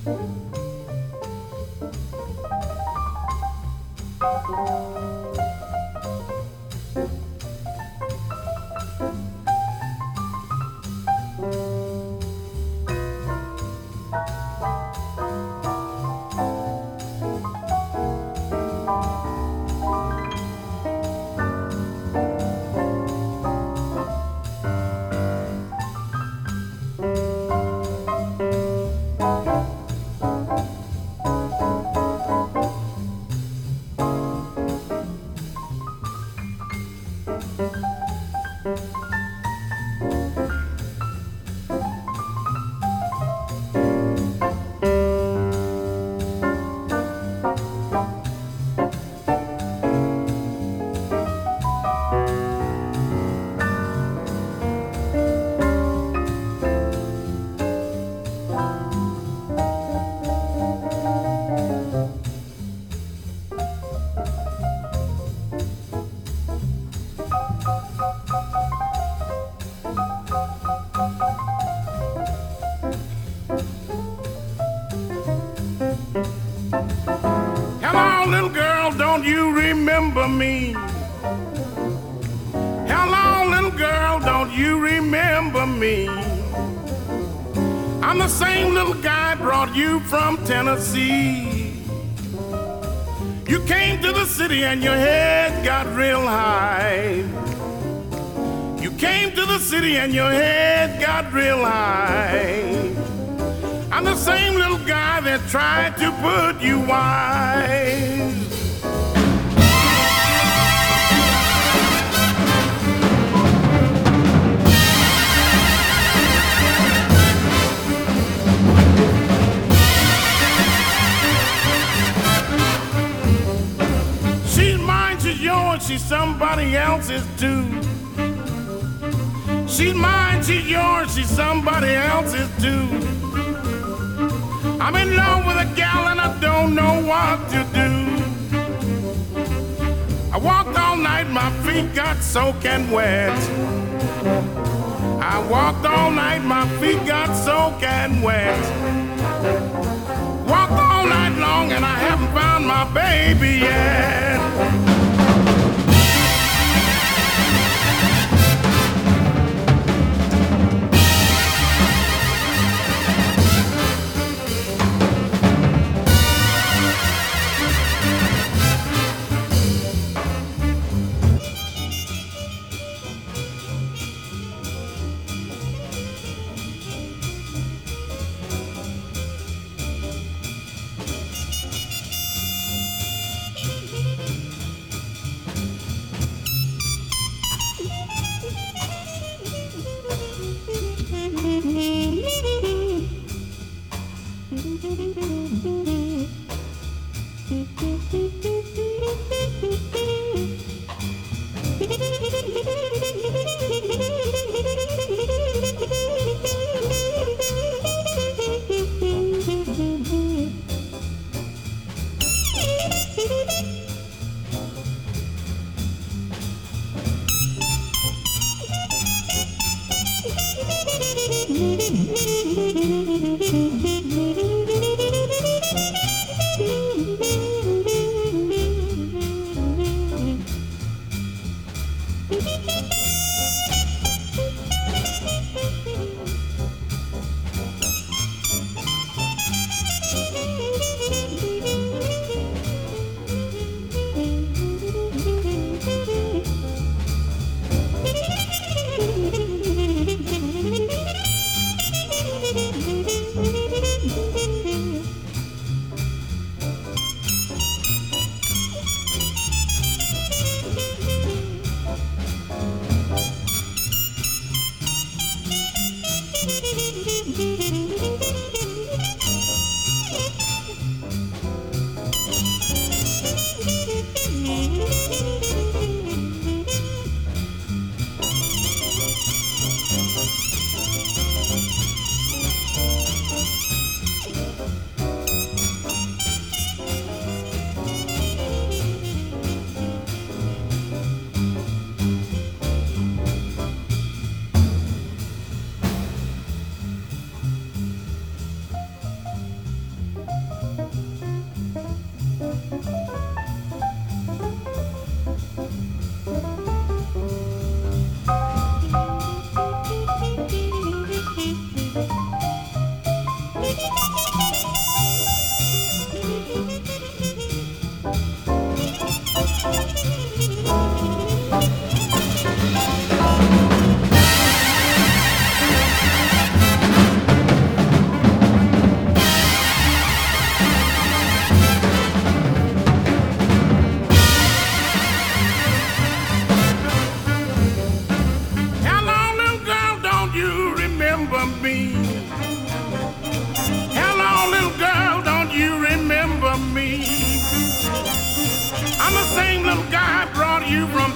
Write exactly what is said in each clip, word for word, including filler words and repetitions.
Don't you remember me? Hello, little girl, don't you remember me? I'm the same little guy brought you from Tennessee. You came to the city and your head got real high. You came to the city and your head got real high. I'm the same little guy that tried to put you wise. She's yours, she's somebody else's too. She's mine, she's yours, she's somebody else's too. I'm in love with a gal and I don't know what to do. I walked all night, my feet got soaking wet. I walked all night, my feet got soaking wet. Walked all night long and I haven't found my baby yet.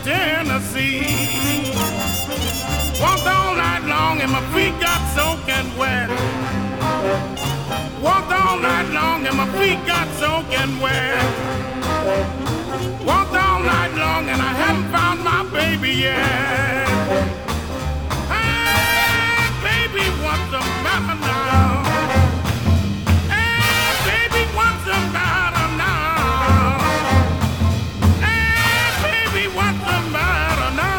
Tennessee. Walked all night long and my feet got soaking wet. Walked all night long and my feet got soaking wet. Walked all night long and I haven't found my baby yet. Hey, baby, what's the matter now? Hey, baby, what's the matter now? Hey, baby, what's the matter now?